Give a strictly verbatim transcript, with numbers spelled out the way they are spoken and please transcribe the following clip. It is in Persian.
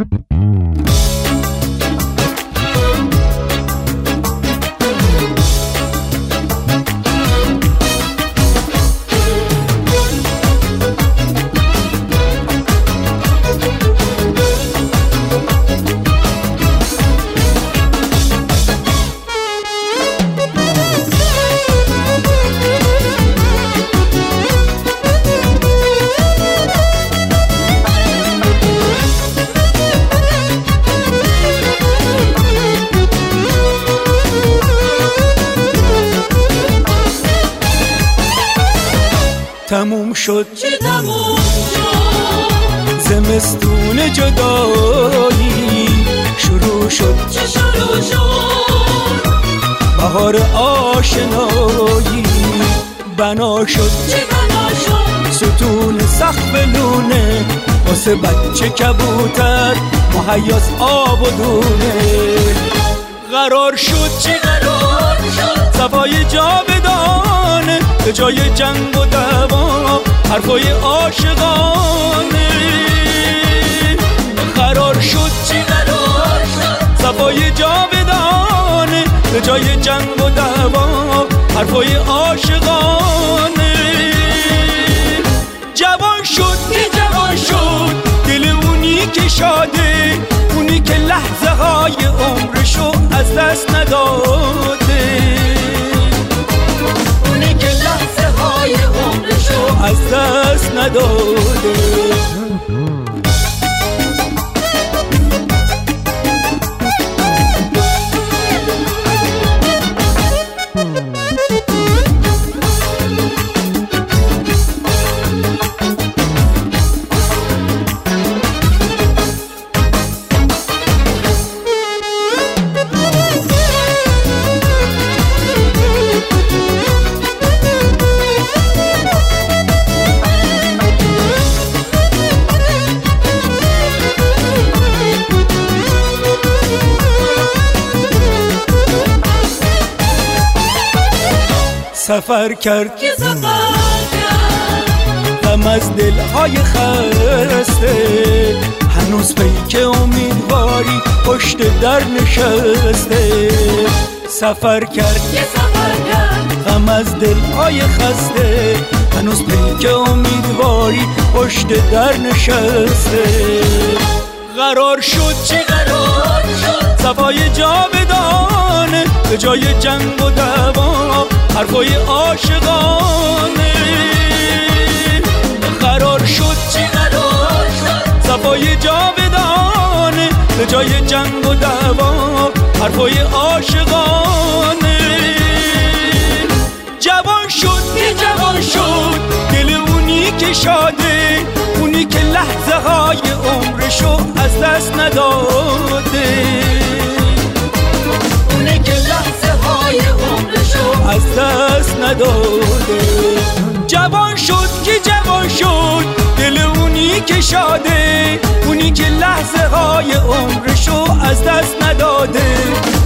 تموم شد چه تموم شد زمستون جدایی، شروع شد چه شروع شد بهار آشنایی، بنا شد چه بنا شد ستون سقف لونه واسه بچه کبوتر مهیاس آب و دونه. قرار شد چه قرار شد صفای جاودانه به جای جنگ و دعوا حرفای عاشقانه. قرار شد چه قرار شد صفای جاودانه به جای جنگ و دعوا حرفای عاشقانه. جوان شد که جوان شد دل اونی که شاده، اونی که لحظه های عمرشو از دست نداده، اونی که لحظه های عمرشو از دست نداده. سفر کرد که سفر کرد غم از دلهای خسته، هنوز پیک امیدواری پشت در نشسته. سفر کرد که سفر کرد غم از دلهای خسته، هنوز پیک امیدواری پشت در نشسته. قرار شد چه قرار شد صفای جاودانه به جای جنگ و دعوا حرفای عاشقانه. قرار شد چه قرار شد صفای جاودانه به جای جنگ و دعوا حرفای عاشقانه. جوان شد که جوان شد دل اونی که شاده، اونی که لحظه های عمرشو از دست نداده، اونی که لحظه های عمرشو از دست نداده. جوان شد که جوان شد دل اونی که شاده، اونی که لحظه های عمرشو از دست نداده.